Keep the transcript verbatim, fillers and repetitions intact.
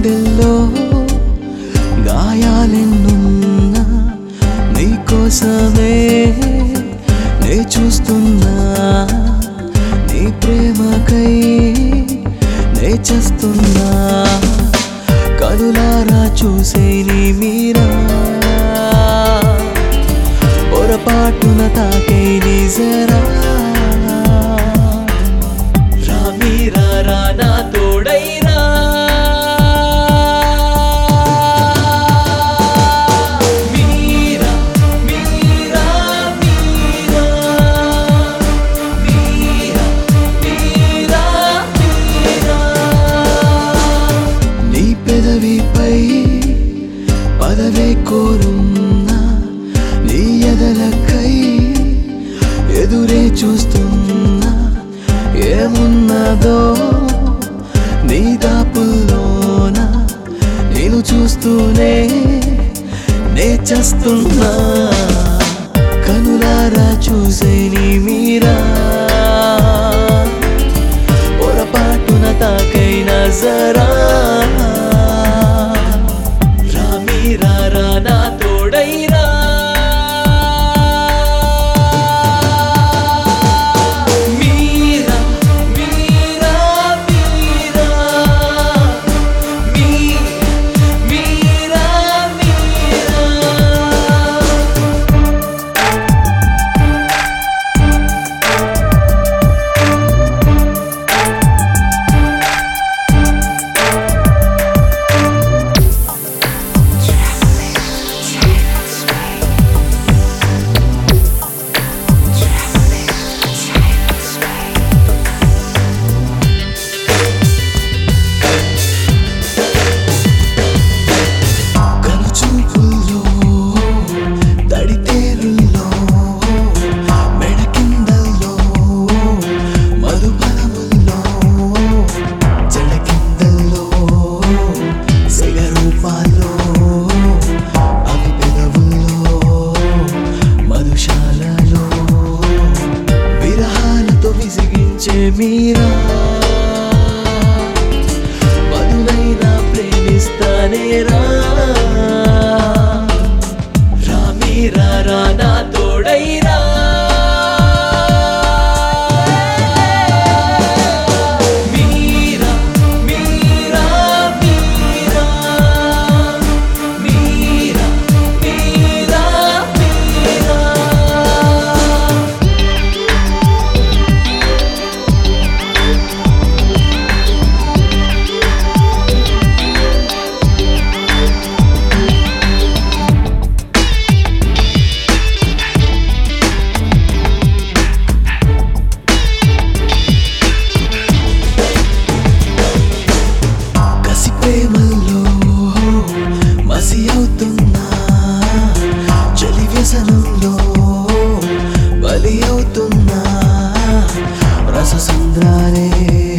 గుండెల్లో గాయాలెన్నున్నా నీకోసమే నే చూస్తున్నా నీ ప్రేమకై నే చేస్తున్నా కనులారా చూసే నీ మీరా పొరపాటున తాకై నీ జరా రా మీరా రా నా తోడైరా మీరా మీరా మీరా మీరా మీరా మీరా నీ పెదవిపై పదవే కోరున్నా నీ ఎదలకై ఎదురే చూస్తున్నా ఏమున్నదో నీ దాపుల్లోన నేను చూస్తూనే నే చేస్తున్నా కనులారా చూసే నీ మీరా పొరపాటున తాకైనా జరా రా మీరా రా నా తోడైరా మీరా పదునైనా ప్రేమిస్తానే రా రా మీరా రా నా తోడైరా మీరా మీరా మీరా మీరా మీరా మీరా ప్రేమల్లో మసి అవుతున్నా చలి వ్యసనంలో బలి అవుతున్నా రస సంద్రాలే